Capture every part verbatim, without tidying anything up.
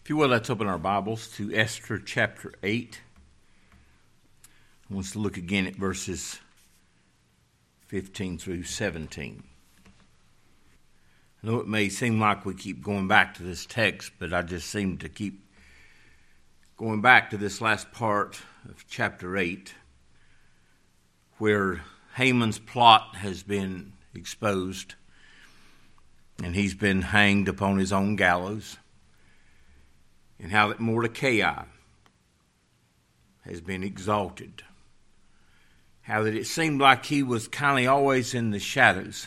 If you will, let's open our Bibles to Esther chapter eight. I want us to look again at verses fifteen through seventeen. I know it may seem like we keep going back to this text, but I just seem to keep going back to this last part of chapter eight, where Haman's plot has been exposed, and he's been hanged upon his own gallows. And how that Mordecai has been exalted. How that it seemed like he was kind of always in the shadows.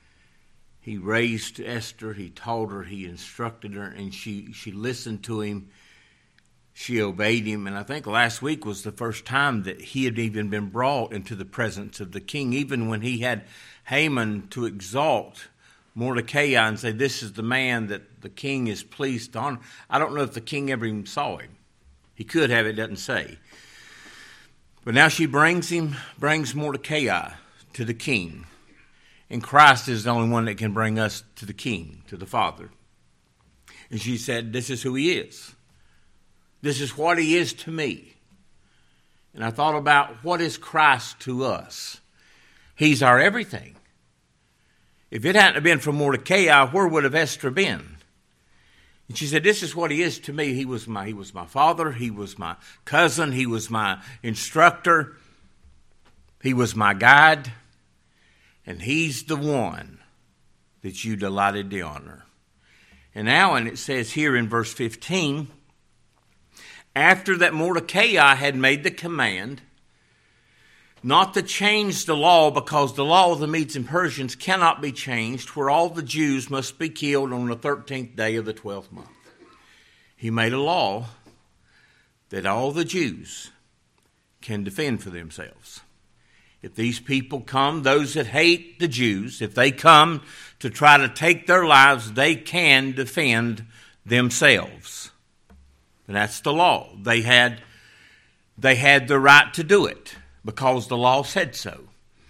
He raised Esther, he taught her, he instructed her, and she, she listened to him. She obeyed him. And I think last week was the first time that he had even been brought into the presence of the king, even when he had Haman to exalt Mordecai and say, this is the man that the king is pleased to honor. I don't know if the king ever even saw him. He could have, it doesn't say. But now she brings him, brings Mordecai to the king. And Christ is the only one that can bring us to the king, to the Father. And she said, this is who he is. This is what he is to me. And I thought about, what is Christ to us? He's our everything. If it hadn't been for Mordecai, where would have Esther been? And she said, this is what he is to me. He was my, he was my father. He was my cousin. He was my instructor. He was my guide. And he's the one that you delighted to honor. And now, and it says here in verse fifteen, after that Mordecai had made the command not to change the law, because the law of the Medes and Persians cannot be changed, where all the Jews must be killed on the thirteenth day of the twelfth month. He made a law that all the Jews can defend for themselves. If these people come, those that hate the Jews, if they come to try to take their lives, they can defend themselves. And that's the law. They had, they had the right to do it, because the law said so.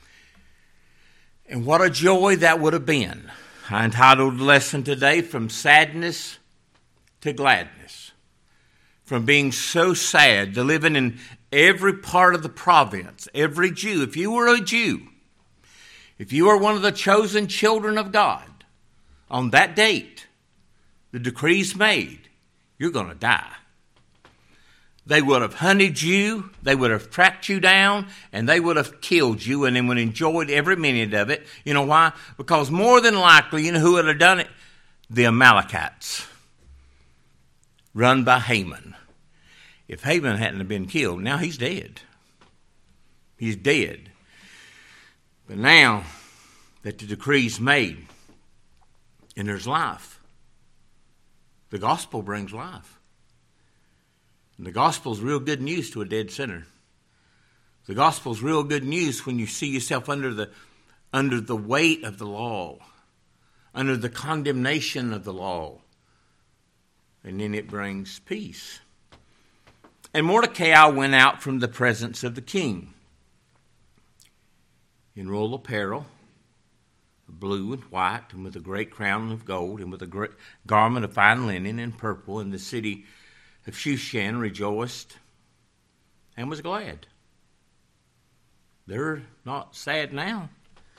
And what a joy that would have been. I entitled the lesson today, From Sadness to Gladness. From being so sad to living in every part of the province, every Jew. If you were a Jew, if you were one of the chosen children of God, on that date, the decree's made, you're going to die. They would have hunted you, they would have tracked you down, and they would have killed you, and they would have enjoyed every minute of it. You know why? Because more than likely, you know who would have done it? The Amalekites, run by Haman. If Haman hadn't been killed, now he's dead. He's dead. But now that the decree's made, and there's life, the gospel brings life. And the gospel's real good news to a dead sinner. The gospel's real good news when you see yourself under the under the weight of the law, under the condemnation of the law. And then it brings peace. And Mordecai went out from the presence of the king in royal apparel, blue and white, and with a great crown of gold, and with a great garment of fine linen and purple, and the city of Shushan rejoiced and was glad. They're not sad now.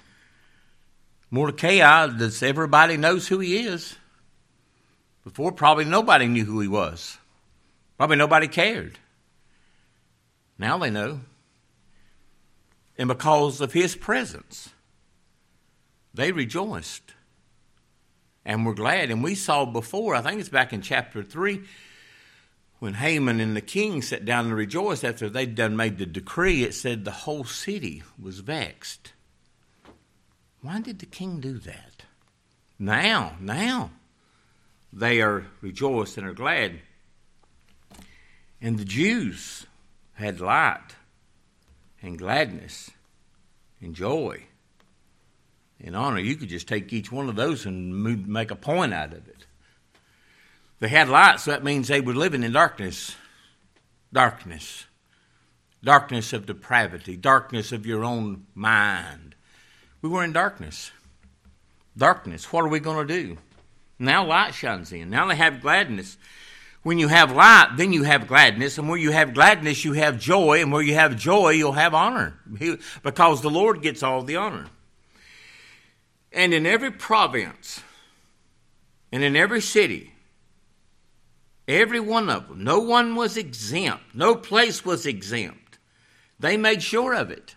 Mordecai, does everybody knows who he is? Before, probably nobody knew who he was. Probably nobody cared. Now they know. And because of his presence, they rejoiced and were glad. And we saw before, I think it's back in chapter three, when Haman and the king sat down and rejoiced after they'd done made the decree, it said the whole city was vexed. Why did the king do that? Now, now, they are rejoiced and are glad. And the Jews had light and gladness and joy and honor. You could just take each one of those and make a point out of it. They had light, so that means they were living in darkness. Darkness. Darkness of depravity. Darkness of your own mind. We were in darkness. Darkness. What are we going to do? Now light shines in. Now they have gladness. When you have light, then you have gladness. And where you have gladness, you have joy. And where you have joy, you'll have honor. Because the Lord gets all the honor. And in every province, and in every city, every one of them, no one was exempt. No place was exempt. They made sure of it.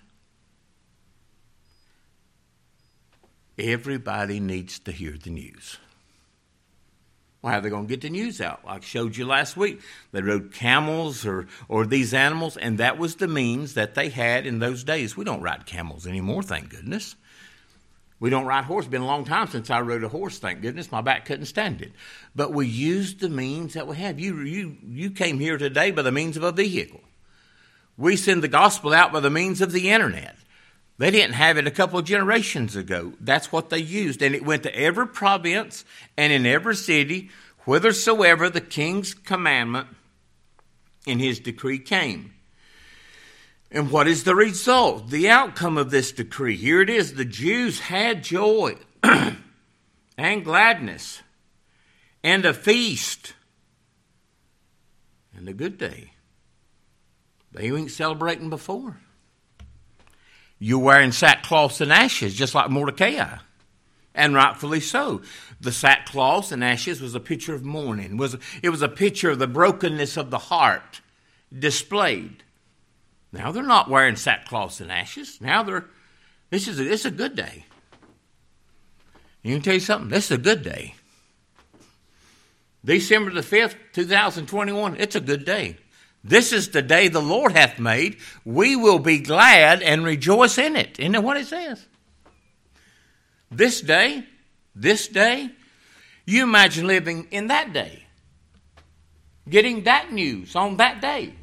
Everybody needs to hear the news. Well, how are they going to get the news out? Like I showed you last week. They rode camels or, or these animals, and that was the means that they had in those days. We don't ride camels anymore, thank goodness. We don't ride horse. It's been a long time since I rode a horse, thank goodness. My back couldn't stand it. But we used the means that we have. You, you, you came here today by the means of a vehicle. We send the gospel out by the means of the internet. They didn't have it a couple of generations ago. That's what they used. And it went to every province and in every city, whithersoever the king's commandment and his decree came. And what is the result? The outcome of this decree. Here it is. The Jews had joy and gladness and a feast and a good day. They weren't celebrating before. You're wearing sackcloth and ashes, just like Mordecai, and rightfully so. The sackcloth and ashes was a picture of mourning. It was, it was a picture of the brokenness of the heart displayed. Now they're not wearing sackcloth and ashes. Now they're, this is a, this is a good day. You can tell you something, this is a good day. December the fifth, two thousand twenty-one, it's a good day. This is the day the Lord hath made. We will be glad and rejoice in it. Isn't that what it says? This day, this day, you imagine living in that day. Getting that news on that day.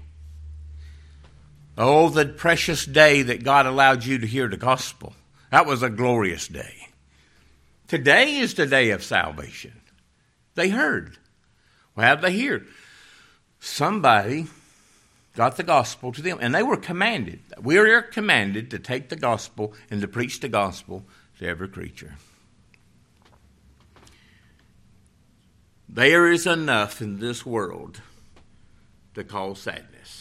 Oh, the precious day that God allowed you to hear the gospel. That was a glorious day. Today is the day of salvation. They heard. Well, how did they hear? Somebody got the gospel to them, and they were commanded. We are commanded to take the gospel and to preach the gospel to every creature. There is enough in this world to cause sadness.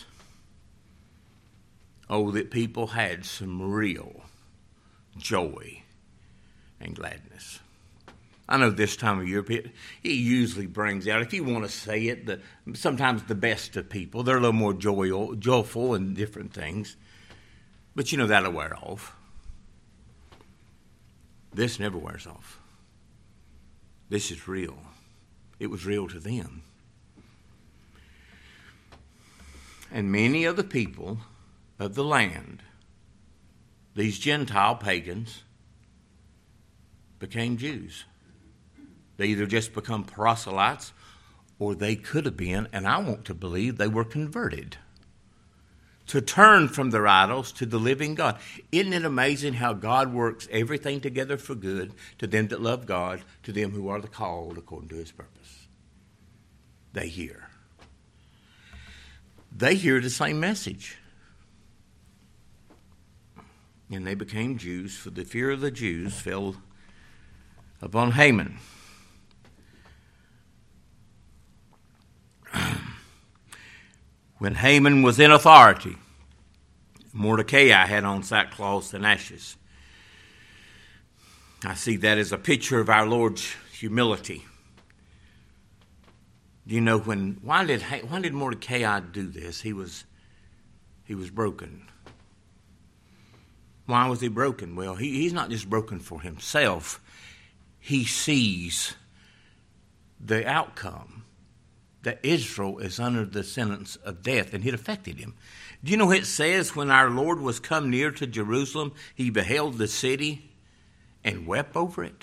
Oh, that people had some real joy and gladness. I know this time of year, it usually brings out, if you want to say it, the, sometimes the best of people. They're a little more joyful, joyful and different things. But you know, that'll wear off. This never wears off. This is real. It was real to them. And many of the people of the land, these Gentile pagans, became Jews. They either just become proselytes, or they could have been, and I want to believe they were converted to turn from their idols to the living God. Isn't it amazing how God works everything together for good to them that love God, to them who are the called according to his purpose? They hear. They hear the same message. And they became Jews, for the fear of the Jews fell upon Haman. When Haman was in authority, Mordecai had on sackcloth and ashes. I see that as a picture of our Lord's humility. Do you know when? Why did why did Mordecai do this? He was he was broken. Why was he broken? Well, he, he's not just broken for himself. He sees the outcome, that Israel is under the sentence of death, and it affected him. Do you know what it says? When our Lord was come near to Jerusalem, he beheld the city and wept over it.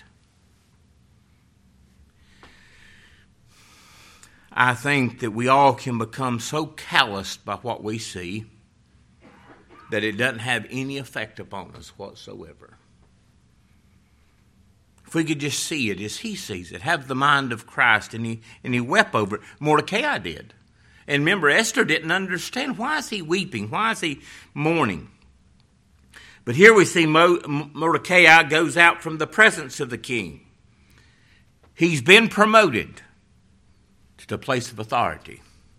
I think that we all can become so calloused by what we see that it doesn't have any effect upon us whatsoever. If we could just see it as he sees it, have the mind of Christ, and he and he wept over it. Mordecai did. And remember, Esther didn't understand. Why is he weeping? Why is he mourning? But here we see Mordecai goes out from the presence of the king. He's been promoted to the place of authority.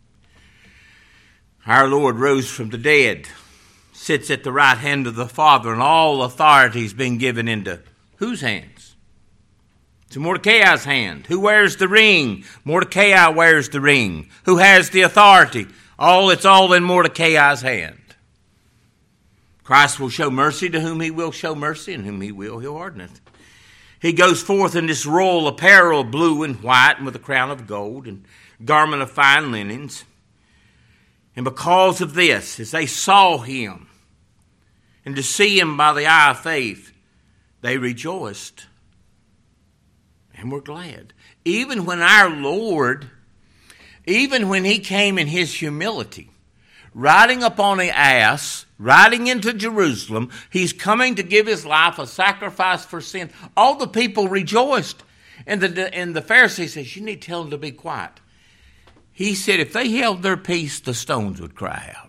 Our Lord rose from the dead, sits at the right hand of the Father, and all authority has been given into whose hands? To Mordecai's hand. Who wears the ring? Mordecai wears the ring. Who has the authority? All, it's all in Mordecai's hand. Christ will show mercy to whom he will show mercy, and whom he will, he'll hardeneth. He goes forth in this royal apparel, blue and white, and with a crown of gold, and garment of fine linens. And because of this, as they saw him, and to see him by the eye of faith, they rejoiced and were glad. Even when our Lord, even when he came in his humility, riding upon an ass, riding into Jerusalem, he's coming to give his life a sacrifice for sin. All the people rejoiced. And the, and the Pharisee says, you need to tell them to be quiet. He said if they held their peace, the stones would cry out.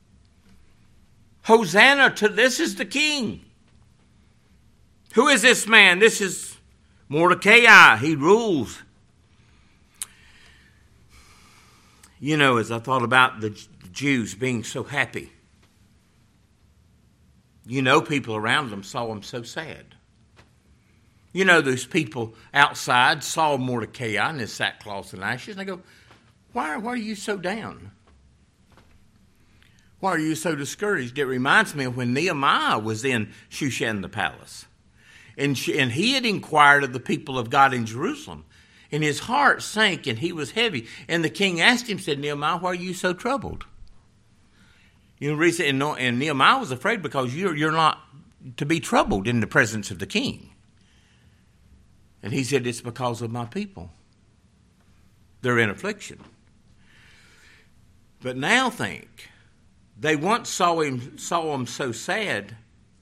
Hosanna to this is the king. Who is this man? This is Mordecai. He rules. You know, as I thought about the Jews being so happy, you know, people around them saw them so sad. You know, those people outside saw Mordecai in his sackcloth and ashes, and they go, why, why are you so down? Why are you so discouraged? It reminds me of when Nehemiah was in Shushan the palace. And, she, and he had inquired of the people of God in Jerusalem. And his heart sank and he was heavy. And the king asked him, said, Nehemiah, why are you so troubled? You know, reason, and, and Nehemiah was afraid because you're, you're not to be troubled in the presence of the king. And he said, it's because of my people. They're in affliction. But now think, they once saw him, saw him so sad,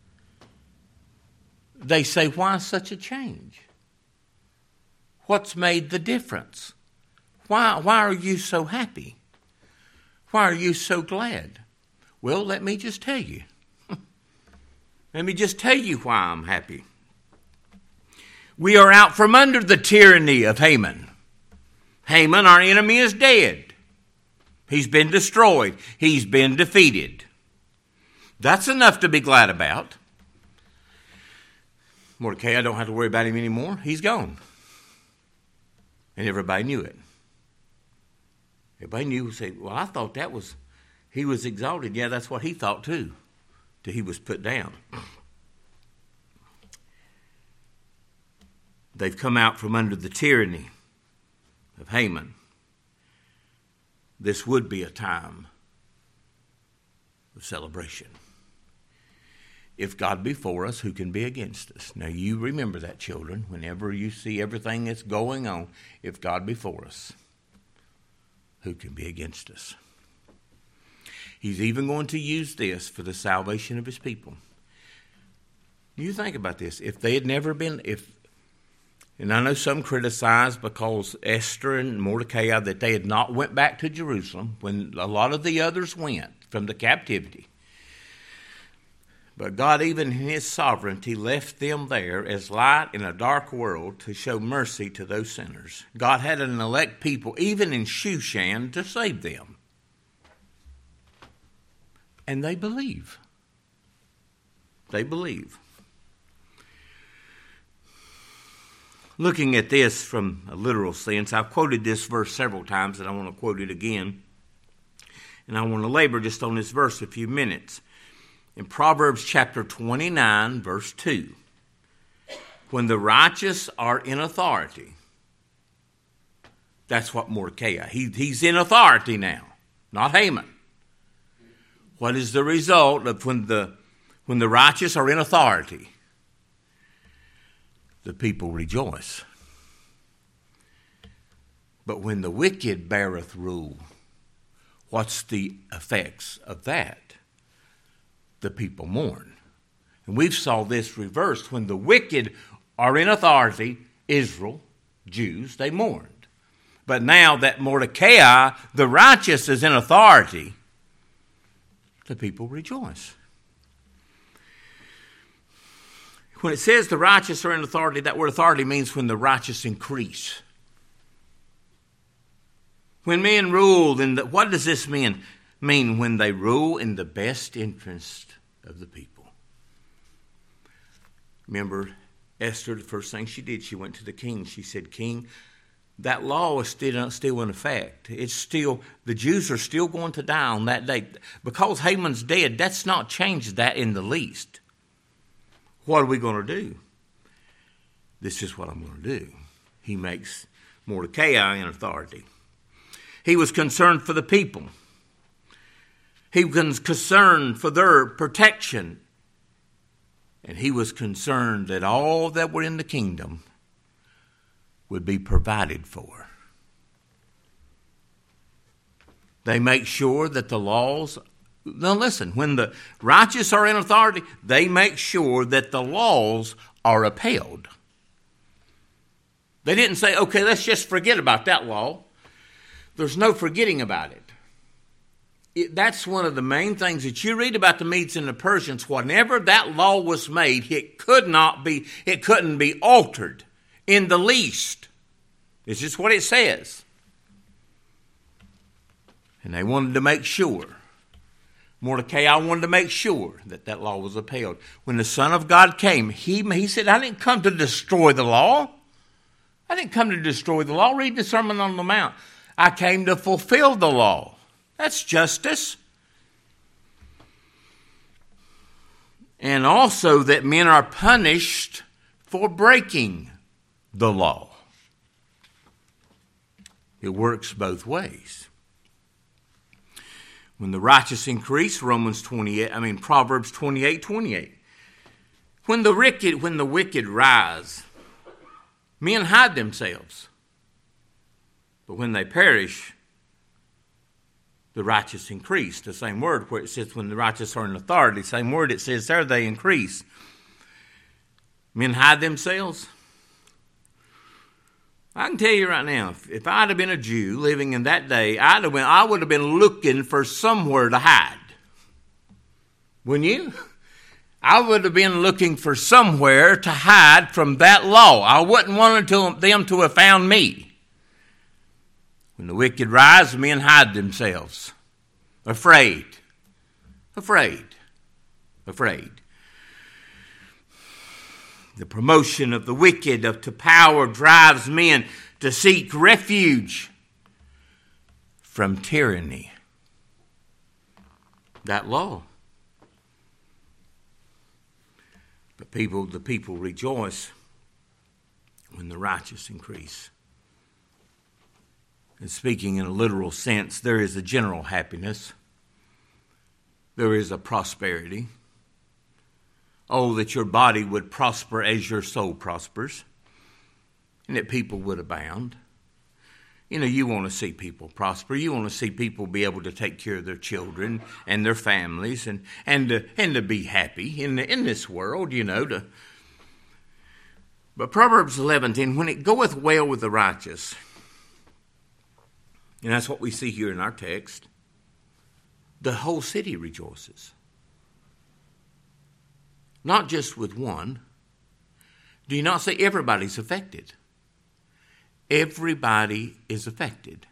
they say, why such a change? What's made the difference? Why, why are you so happy? Why are you so glad? Well, let me just tell you. Let me just tell you why I'm happy. We are out from under the tyranny of Haman. Haman, our enemy, is dead. He's been destroyed. He's been defeated. That's enough to be glad about. Mordecai, I don't have to worry about him anymore. He's gone. And everybody knew it. Everybody knew, say, well, I thought that was, he was exalted. Yeah, that's what he thought too, till he was put down. They've come out from under the tyranny of Haman. This would be a time of celebration. If God be for us, who can be against us? Now you remember that, children, whenever you see everything that's going on. If God be for us, who can be against us? He's even going to use this for the salvation of his people. You think about this. If they had never been, if, and I know some criticize because Esther and Mordecai, that they had not went back to Jerusalem when a lot of the others went from the captivity. But God, even in his sovereignty, left them there as light in a dark world to show mercy to those sinners. God had an elect people, even in Shushan, to save them. And they believe. They believe. Looking at this from a literal sense, I've quoted this verse several times, and I want to quote it again. And I want to labor just on this verse a few minutes. In Proverbs chapter twenty-nine, verse two, when the righteous are in authority, that's what Mordecai, he, he's in authority now, not Haman. What is the result of when the, when the righteous are in authority? The people rejoice. But when the wicked beareth rule, what's the effects of that? The people mourn. And we've saw this reversed. When the wicked are in authority, Israel, Jews, they mourned. But now that Mordecai, the righteous, is in authority, the people rejoice. When it says the righteous are in authority, that word authority means when the righteous increase. When men rule, in the, what does this mean? Mean when they rule in the best interest of the people. Remember, Esther, the first thing she did, she went to the king. She said, King, that law is still, still in effect. It's still, the Jews are still going to die on that day. Because Haman's dead, that's not changed that in the least. What are we going to do? This is what I'm going to do. He makes Mordecai in authority. He was concerned for the people. He was concerned for their protection. And he was concerned that all that were in the kingdom would be provided for. They make sure that the laws, now listen, when the righteous are in authority, they make sure that the laws are upheld. They didn't say, okay, let's just forget about that law. There's no forgetting about it. It, that's one of the main things that you read about the Medes and the Persians. Whenever that law was made, it could not be, it couldn't be altered in the least. It's just what it says. And they wanted to make sure. Mordecai wanted to make sure that that law was upheld. When the Son of God came, he, he said, I didn't come to destroy the law. I didn't come to destroy the law. Read the Sermon on the Mount. I came to fulfill the law. That's justice. And also that men are punished for breaking the law. It works both ways. When the righteous increase, Romans twenty-eight, I mean Proverbs twenty-eight, twenty-eight. When the wicked, when the wicked rise, men hide themselves. But when they perish, the righteous increase. The same word where it says when the righteous are in authority, same word it says there, they increase. Men hide themselves. I can tell you right now, if, if I'd have been a Jew living in that day, I'd have been, I would have been looking for somewhere to hide. Wouldn't you? I would have been looking for somewhere to hide from that law. I wouldn't want to, them to have found me. When the wicked rise, men hide themselves. Afraid. Afraid. Afraid. The promotion of the wicked up to power drives men to seek refuge from tyranny. That law. But people, the people rejoice when the righteous increase. And speaking in a literal sense, there is a general happiness. There is a prosperity. Oh, that your body would prosper as your soul prospers, and that people would abound. You know, you want to see people prosper. You want to see people be able to take care of their children and their families and and to, and to be happy in in this world, you know. To, but Proverbs eleven ten, when it goeth well with the righteous, and that's what we see here in our text, the whole city rejoices. Not just with one. Do you not say everybody's affected? Everybody is affected.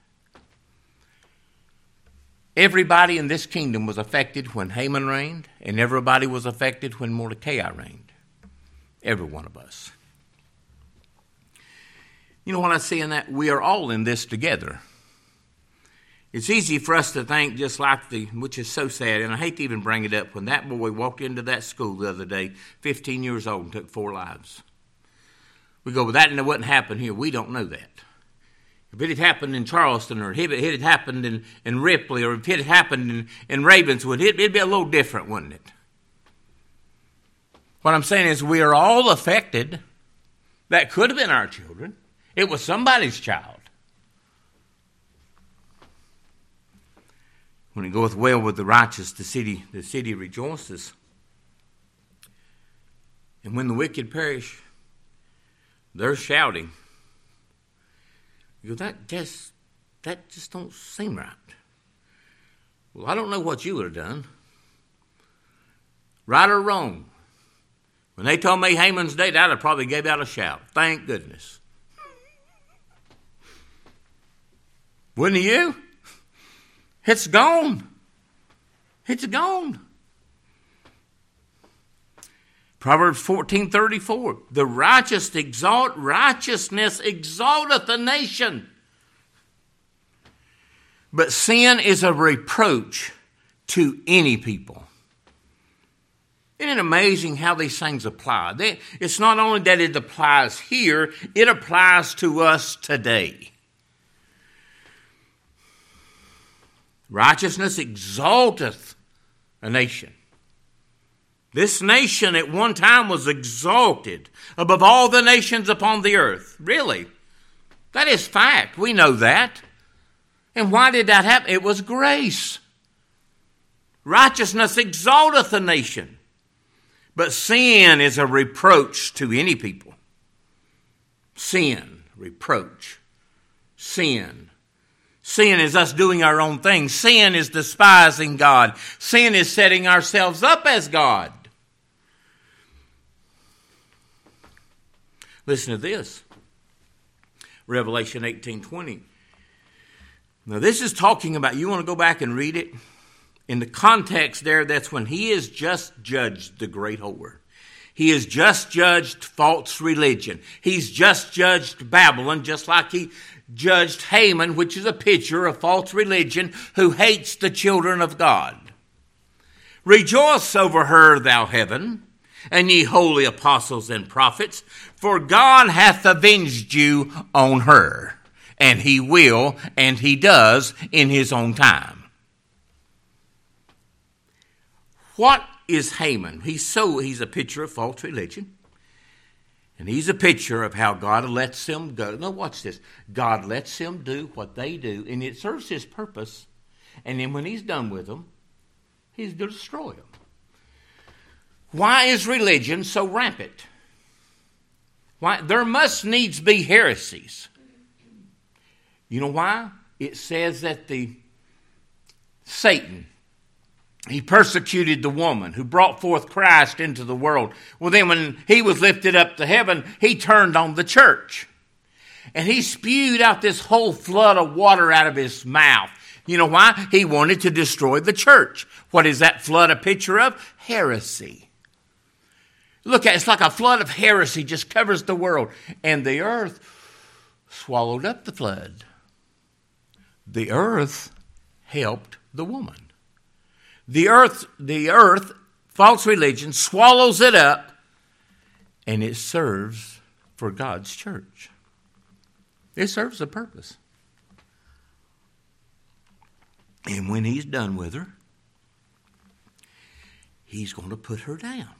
Everybody in this kingdom was affected when Haman reigned, and everybody was affected when Mordecai reigned. Every one of us. You know what I see in that? We are all in this together. It's easy for us to think just like the, which is so sad, and I hate to even bring it up, when that boy walked into that school the other day, fifteen years old, and took four lives. We go, well, that wouldn't happen here. We don't know that. If it had happened in Charleston, or if it had happened in, in Ripley, or if it had happened in, in Ravenswood, it, it'd be a little different, wouldn't it? What I'm saying is we are all affected. That could have been our children. It was somebody's child. When it goeth well with the righteous, the city, the city rejoices. And when the wicked perish, they're shouting. You go, that just, that just don't seem right. Well, I don't know what you would have done. Right or wrong. When they told me Haman's dead, I'd have probably gave out a shout. Thank goodness. Wouldn't you? It's gone. It's gone. Proverbs fourteen thirty-four. The righteous exalt, righteousness exalteth a nation. But sin is a reproach to any people. Isn't it amazing how these things apply? They, it's not only that it applies here, it applies to us today. Righteousness exalteth a nation. This nation at one time was exalted above all the nations upon the earth. Really? That is fact. We know that. And why did that happen? It was grace. Righteousness exalteth a nation. But sin is a reproach to any people. Sin, reproach, sin. Sin is us doing our own thing. Sin is despising God. Sin is setting ourselves up as God. Listen to this. Revelation eighteen twenty. Now this is talking about, you want to go back and read it? In the context there, that's when he has just judged the great whore. He has just judged false religion. He's just judged Babylon, just like he judged Haman, which is a picture of false religion, who hates the children of God. Rejoice over her, thou heaven, and ye holy apostles and prophets, for God hath avenged you on her, and he will, and he does, in his own time. What is Haman? He's so he's a picture of false religion. And he's a picture of how God lets them go. Now watch this. God lets them do what they do, and it serves his purpose. And then when he's done with them, he's to destroy them. Why is religion so rampant? Why? There must needs be heresies. You know why? It says that the Satan, he persecuted the woman who brought forth Christ into the world. Well, then when he was lifted up to heaven, he turned on the church. And he spewed out this whole flood of water out of his mouth. You know why? He wanted to destroy the church. What is that flood a picture of? Heresy. Look at it. It's like a flood of heresy just covers the world. And the earth swallowed up the flood. The earth helped the woman. The earth, the earth, false religion, swallows it up, and it serves for God's church. It serves a purpose. And when he's done with her, he's going to put her down.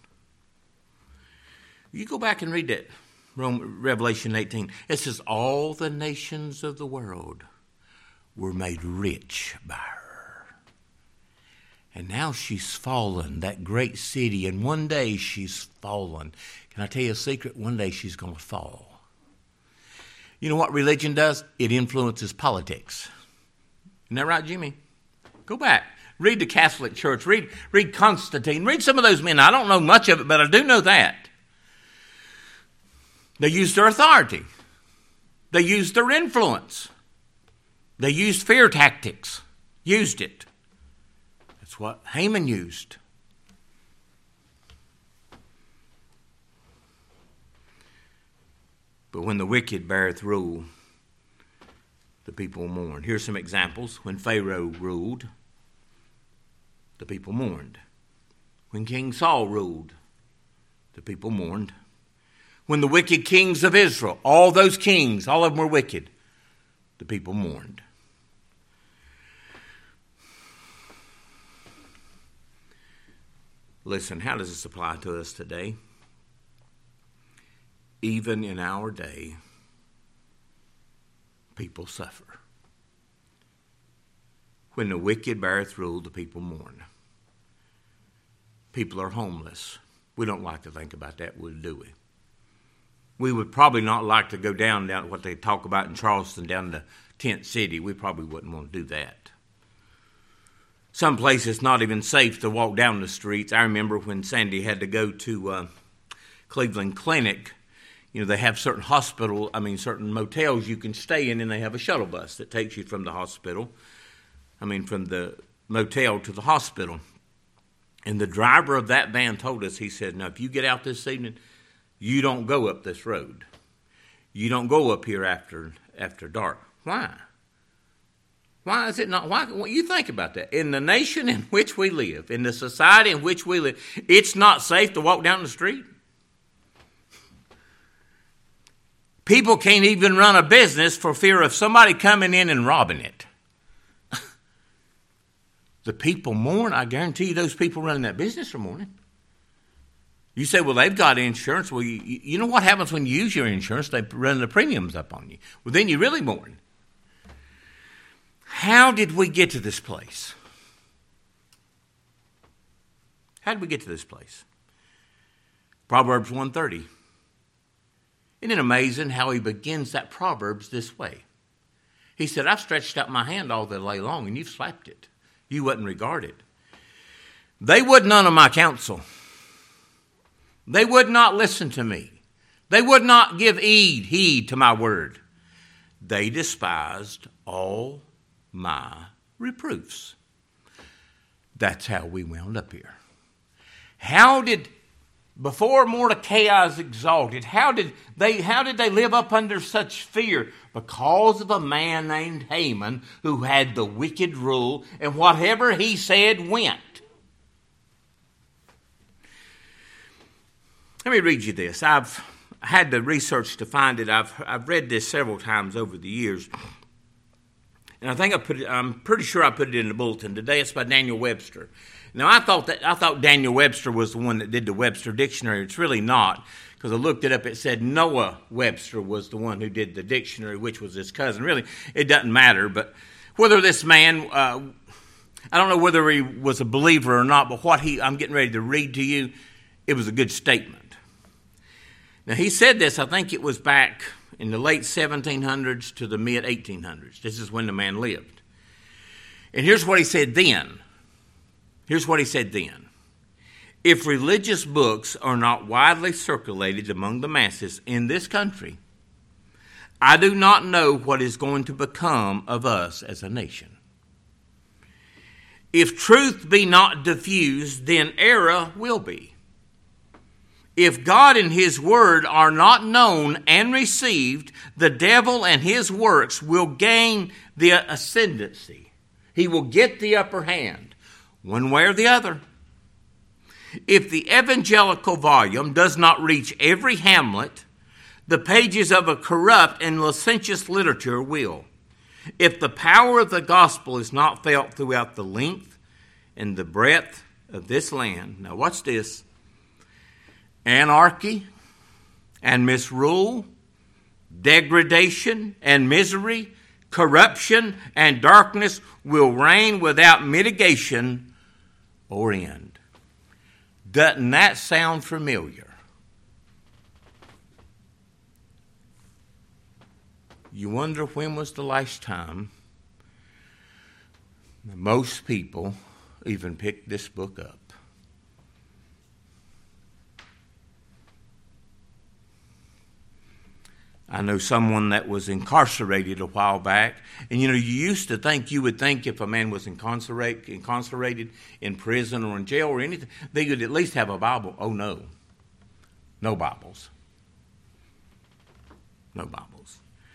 You go back and read that, Revelation eighteen. It says, all the nations of the world were made rich by her. And now she's fallen, that great city, and one day she's fallen. Can I tell you a secret? One day she's going to fall. You know what religion does? It influences politics. Isn't that right, Jimmy? Go back. Read the Catholic Church. Read, read Constantine. Read some of those men. I don't know much of it, but I do know that. They used their authority. They used their influence. They used fear tactics. Used it. That's what Haman used. But when the wicked beareth rule, the people mourn. Here's some examples. When Pharaoh ruled, the people mourned. When King Saul ruled, the people mourned. When the wicked kings of Israel, all those kings, all of them were wicked, the people mourned. Listen, how does this apply to us today? Even in our day, people suffer. When the wicked beareth rule, the people mourn. People are homeless. We don't like to think about that, do we? We would probably not like to go down, down what they talk about in Charleston, down to Tent City. We probably wouldn't want to do that. Some places it's not even safe to walk down the streets. I remember when Sandy had to go to uh, Cleveland Clinic, you know, they have certain hospital, I mean, certain motels you can stay in, and they have a shuttle bus that takes you from the hospital, I mean, from the motel to the hospital. And the driver of that van told us, he said, now, if you get out this evening, you don't go up this road. You don't go up here after after dark. Why? Why is it not? Why? Well, you think about that. In the nation in which we live, in the society in which we live, it's not safe to walk down the street. People can't even run a business for fear of somebody coming in and robbing it. The people mourn. I guarantee you those people running that business are mourning. You say, well, they've got insurance. Well, you, you know what happens when you use your insurance? They run the premiums up on you. Well, then you really mourn. How did we get to this place? How did we get to this place? Proverbs one thirty. Isn't it amazing how he begins that Proverbs this way? He said, I've stretched out my hand all the day long, and you've slapped it. You wasn't regarded. They would none of my counsel. They would not listen to me. They would not give heed, heed to my word. They despised all my reproofs. That's how we wound up here. How did, before Mordecai is exalted, how did they how did they live up under such fear? Because of a man named Haman who had the wicked rule, and whatever he said went. Let me read you this. I've had the research to find it. I've I've read this several times over the years. And I think I put it, I'm pretty sure I put it in the bulletin today. It's by Daniel Webster. Now I thought that I thought Daniel Webster was the one that did the Webster Dictionary. It's really not, because I looked it up. It said Noah Webster was the one who did the dictionary, which was his cousin. Really, it doesn't matter. But whether this man, uh, I don't know whether he was a believer or not. But what he, I'm getting ready to read to you, it was a good statement. Now he said this. I think it was back in the late seventeen hundreds to the mid eighteen hundreds. This is when the man lived. And here's what he said then. Here's what he said then. If religious books are not widely circulated among the masses in this country, I do not know what is going to become of us as a nation. If truth be not diffused, then error will be. If God and his word are not known and received, the devil and his works will gain the ascendancy. He will get the upper hand, one way or the other. If the evangelical volume does not reach every hamlet, the pages of a corrupt and licentious literature will. If the power of the gospel is not felt throughout the length and the breadth of this land, now watch this, anarchy and misrule, degradation and misery, corruption and darkness will reign without mitigation or end. Doesn't that sound familiar? You wonder when was the last time most people even picked this book up. I know someone that was incarcerated a while back. And, you know, you used to think, you would think if a man was incarcerated, incarcerated in prison or in jail or anything, they could at least have a Bible. Oh, no. No Bibles. No Bibles.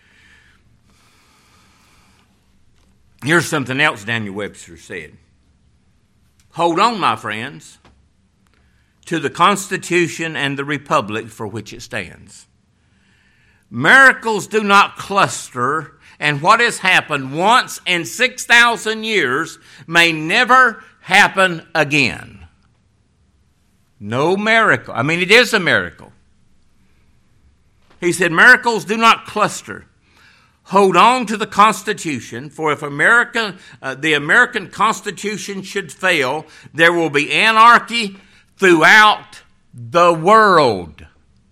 Here's something else Daniel Webster said. Hold on, my friends, to the Constitution and the Republic for which it stands. Miracles do not cluster, and what has happened once in six thousand years may never happen again. No miracle. I mean, it is a miracle. He said, miracles do not cluster. Hold on to the Constitution, for if America, uh, the American Constitution should fail, there will be anarchy throughout the world.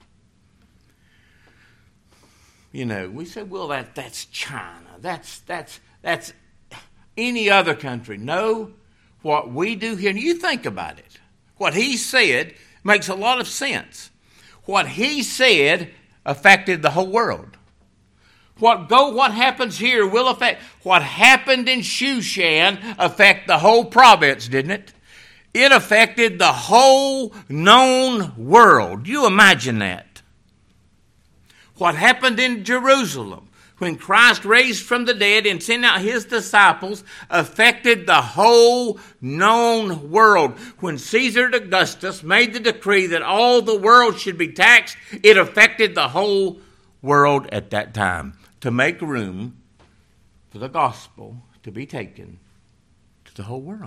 You know, we say, well, that that's China. That's that's that's any other country. No, what we do here, and you think about it. What he said makes a lot of sense. What he said affected the whole world. What go? What happens here will affect. What happened in Shushan affect the whole province, didn't it? It affected the whole known world. You imagine that. What happened in Jerusalem when Christ raised from the dead and sent out his disciples affected the whole known world. When Caesar Augustus made the decree that all the world should be taxed, it affected the whole world at that time to make room for the gospel to be taken to the whole world.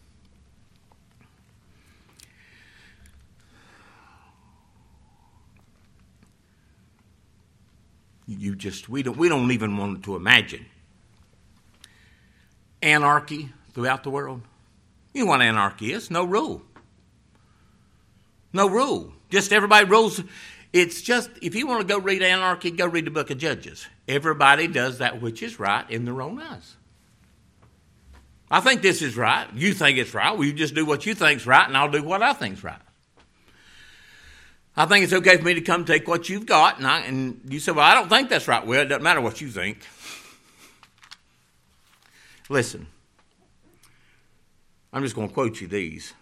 You just, we don't, we don't even want to imagine anarchy throughout the world. You know what anarchy is? No rule. No rule. Just everybody rules. It's just, if you want to go read anarchy, go read the book of Judges. Everybody does that which is right in their own eyes. I think this is right. You think it's right. Well, you just do what you think's right, and I'll do what I think's right. I think it's okay for me to come take what you've got, and, I, and you say, well, I don't think that's right. Well, it doesn't matter what you think. Listen, I'm just going to quote you these.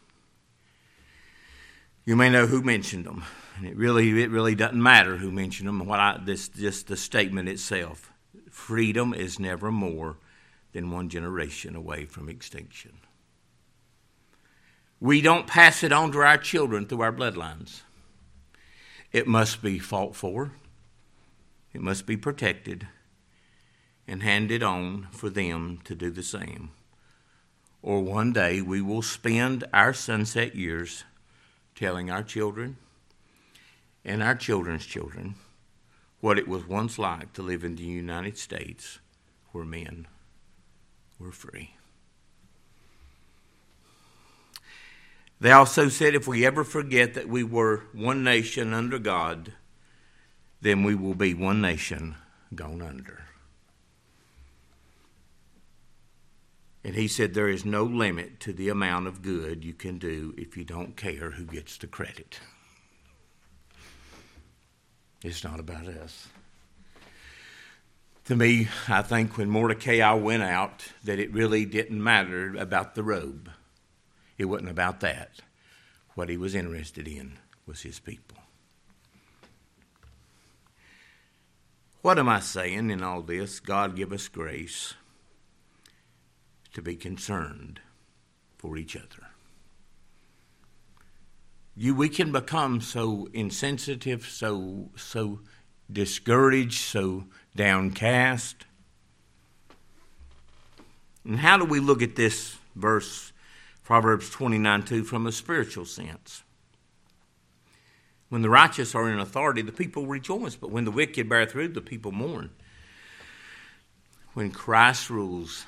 You may know who mentioned them, and it really, it really doesn't matter who mentioned them. What I, this, just the statement itself: freedom is never more than one generation away from extinction. We don't pass it on to our children through our bloodlines. It must be fought for, it must be protected, and handed on for them to do the same. Or one day we will spend our sunset years telling our children and our children's children what it was once like to live in the United States where men were free. They also said if we ever forget that we were one nation under God, then we will be one nation gone under. And he said there is no limit to the amount of good you can do if you don't care who gets the credit. It's not about us. To me, I think when Mordecai went out, that it really didn't matter about the robe. It wasn't about that. What he was interested in was his people. What am I saying in all this? God give us grace to be concerned for each other. You, we can become so insensitive, so, so discouraged, so downcast. And how do we look at this verse, Proverbs twenty-nine two, from a spiritual sense? When the righteous are in authority, the people rejoice, but when the wicked bear through, the people mourn. When Christ rules,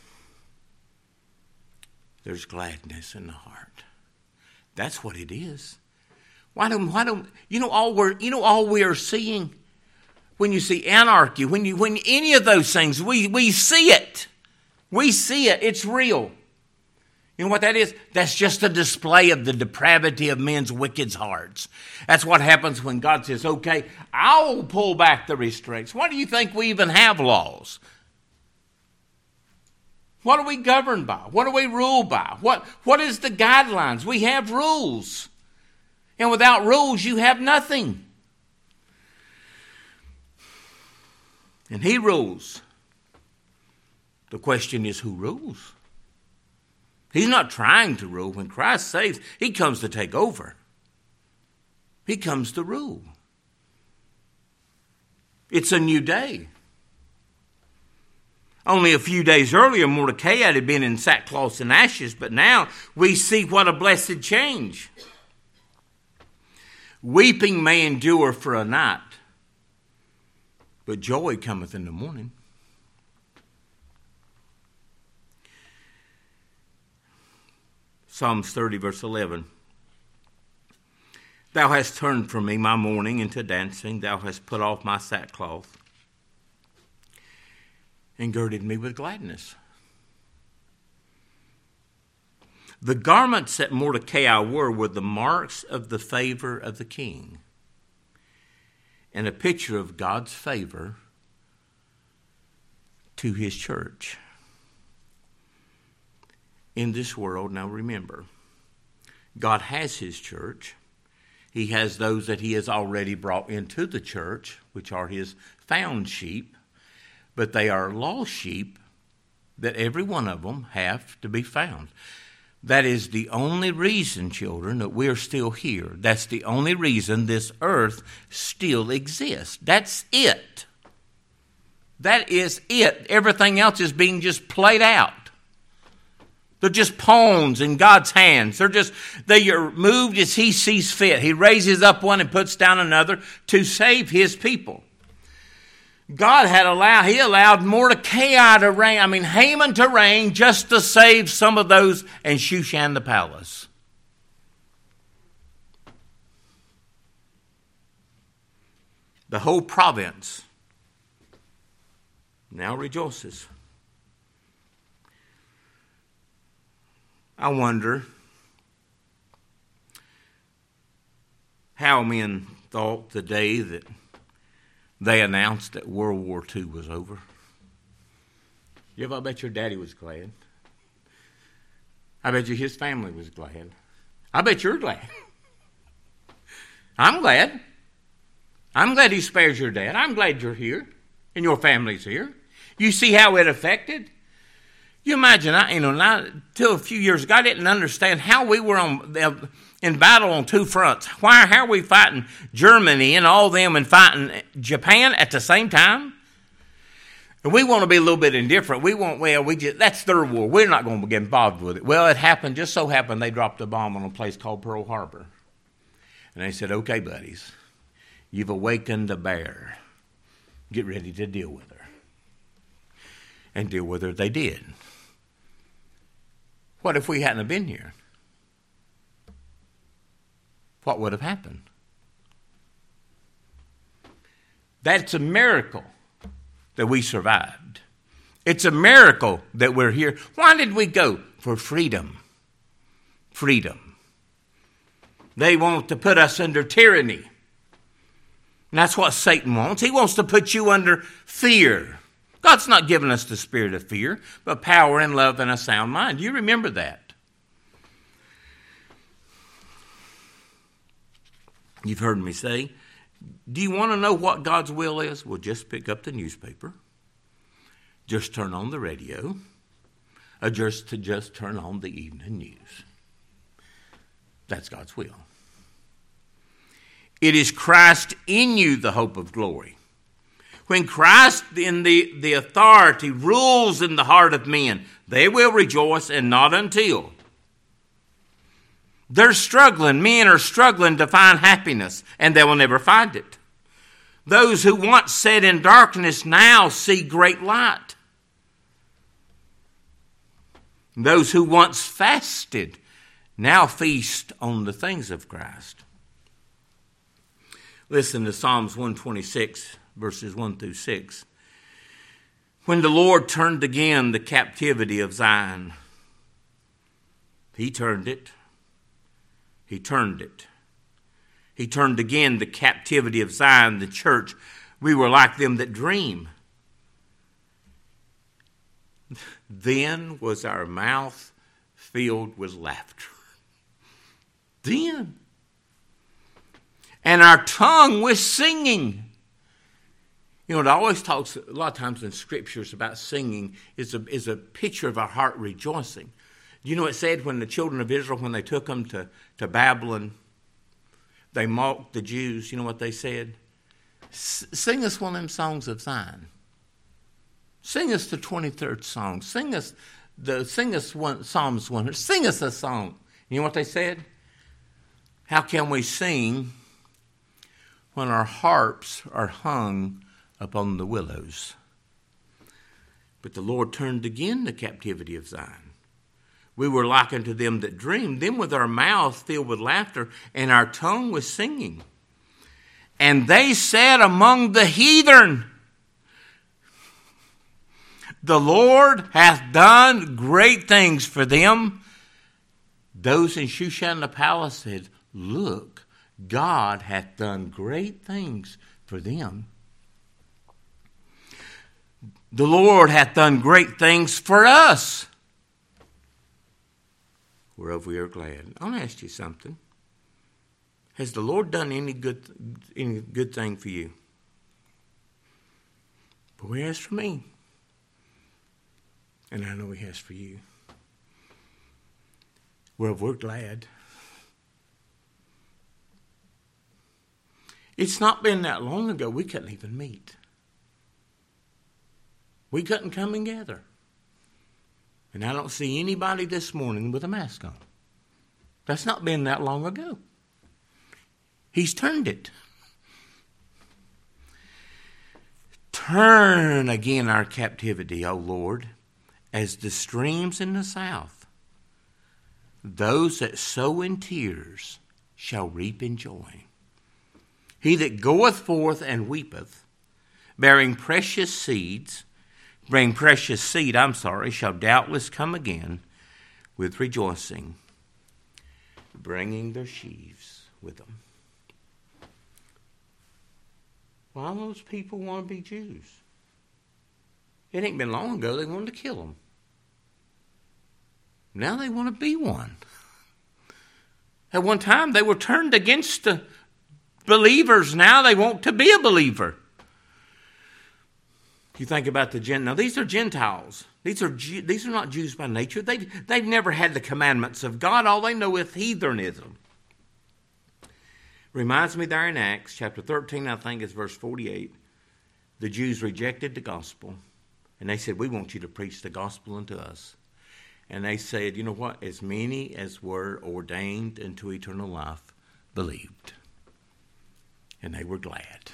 there's gladness in the heart. That's what it is. Why don't, why don't, you know all we're, you know all we are seeing? When you see anarchy, when you, when any of those things, we, we see it. We see it. It's real. You know what that is? That's just a display of the depravity of men's wicked hearts. That's what happens when God says, okay, I'll pull back the restraints. Why do you think we even have laws? What are we governed by? What do we rule by? What, what is the guidelines? We have rules. And without rules, you have nothing. And he rules. The question is, who rules? He's not trying to rule. When Christ saves, he comes to take over. He comes to rule. It's a new day. Only a few days earlier, Mordecai had been in sackcloth and ashes, but now we see what a blessed change. Weeping may endure for a night, but joy cometh in the morning. Psalms thirty, verse eleven. Thou hast turned from me my mourning into dancing. Thou hast put off my sackcloth and girded me with gladness. The garments that Mordecai wore were the marks of the favor of the king. and a picture of God's favor to his church. In this world, now remember, God has his church. He has those that he has already brought into the church, which are his found sheep, but they are lost sheep that every one of them have to be found. That is the only reason, children, that we're still here. That's the only reason this earth still exists. That's it. That is it. Everything else is being just played out. They're just pawns in God's hands. They're just, they are moved as he sees fit. He raises up one and puts down another to save his people. God had allowed, he allowed Mordecai to reign, I mean Haman to reign just to save some of those in Shushan the palace. The whole province now rejoices. I wonder how men thought the day that they announced that World War Two was over. You ever, I bet your daddy was glad. I bet you his family was glad. I bet you're glad. I'm glad. I'm glad he spares your dad. I'm glad you're here and your family's here. You see how it affected? You imagine, I, you know, not till a few years ago, I didn't understand how we were on in battle on two fronts. Why? How are we fighting Germany and all them and fighting Japan at the same time? And we want to be a little bit indifferent. We want, well, we just that's their war. We're not going to get involved with it. Well, it happened. Just so happened they dropped a bomb on a place called Pearl Harbor, and they said, "Okay, buddies, you've awakened a bear. Get ready to deal with her." And deal with her they did. What if we hadn't been here? What would have happened? That's a miracle that we survived. It's a miracle that we're here. Why did we go? For freedom. Freedom. They want to put us under tyranny. And that's what Satan wants. He wants to put you under fear. God's not given us the spirit of fear, but power and love and a sound mind. Do you remember that? You've heard me say, do you want to know what God's will is? Well, just pick up the newspaper. Just turn on the radio. Or just to just turn on the evening news. That's God's will. It is Christ in you, the hope of glory. When Christ in the, the authority rules in the heart of men, they will rejoice and not until. They're struggling. Men are struggling to find happiness, and they will never find it. Those who once sat in darkness now see great light. Those who once fasted now feast on the things of Christ. Listen to Psalms one twenty-six. Verses one through six. When the Lord turned again the captivity of Zion, he turned it. He turned it. He turned again the captivity of Zion, the church. We were like them that dream. Then was our mouth filled with laughter. Then. And our tongue with singing. You know, it always talks a lot of times in scriptures about singing is a, is a picture of our heart rejoicing. You know, it said when the children of Israel, when they took them to, to Babylon, they mocked the Jews. You know what they said? Sing us one of them songs of Zion. Sing us the twenty-third song. Sing us the sing us one, Psalms one hundred. Sing us a song. You know what they said? How can we sing when our harps are hung upon the willows? But the Lord turned again the captivity of Zion. We were like unto them that dreamed, them with our mouth filled with laughter, and our tongue with singing. And they said among the heathen, the Lord hath done great things for them. Those in Shushan the palace said, look, God hath done great things for them. The Lord hath done great things for us, whereof we are glad. I want to ask you something. Has the Lord done any good, any good thing for you? Boy, He has for me. And I know He has for you. Well, we're glad. It's not been that long ago we couldn't even meet. We couldn't come and gather. And I don't see anybody this morning with a mask on. That's not been that long ago. He's turned it. Turn again our captivity, O Lord, as the streams in the south. Those that sow in tears shall reap in joy. He that goeth forth and weepeth, bearing precious seeds, bring precious seed, I'm sorry, shall doubtless come again with rejoicing, bringing their sheaves with them. Why do those people want to be Jews? It ain't been long ago they wanted to kill them. Now they want to be one. At one time they were turned against the believers. Now they want to be a believer. You think about the Gentiles. Now these are Gentiles. These are these are not Jews by nature. They they've never had the commandments of God. All they know is heathenism. Reminds me there in Acts chapter thirteen, I think it's verse forty-eight. The Jews rejected the gospel, and they said, "We want you to preach the gospel unto us." And they said, "You know what? As many as were ordained unto eternal life believed." And they were glad.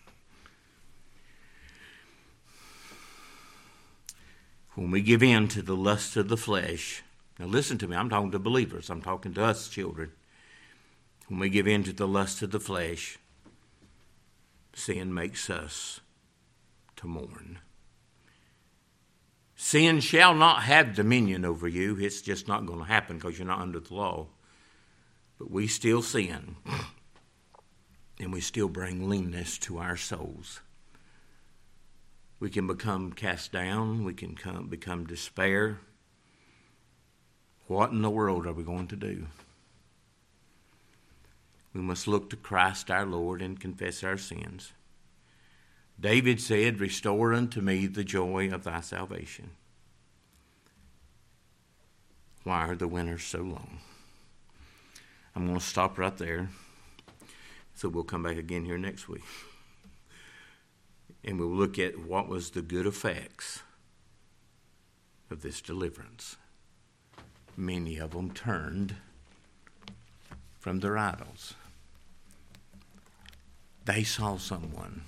When we give in to the lust of the flesh, now listen to me, I'm talking to believers, I'm talking to us children. When we give in to the lust of the flesh, sin makes us to mourn. Sin shall not have dominion over you. It's just not going to happen because you're not under the law. But we still sin. And we still bring leanness to our souls. We can become cast down. We can come, become despair. What in the world are we going to do? We must look to Christ our Lord and confess our sins. David said, "Restore unto me the joy of thy salvation." Why are the winters so long? I'm going to stop right there. So we'll come back again here next week. And we'll look at what was the good effects of this deliverance. Many of them turned from their idols. They saw someone.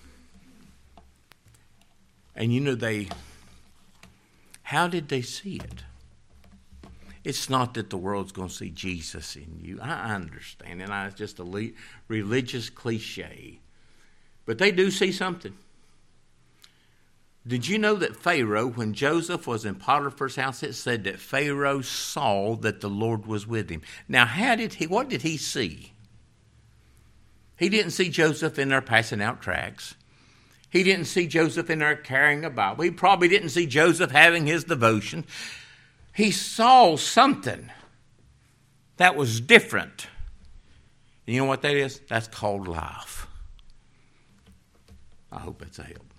And you know, they, how did they see it? It's not that the world's going to see Jesus in you. I understand, and it's just a le- religious cliche. But they do see something. Did you know that Pharaoh, when Joseph was in Potiphar's house, it said that Pharaoh saw that the Lord was with him. Now, how did he? What did he see? He didn't see Joseph in there passing out tracts. He didn't see Joseph in there carrying a Bible. He probably didn't see Joseph having his devotion. He saw something that was different. And you know what that is? That's called life. I hope that's a help.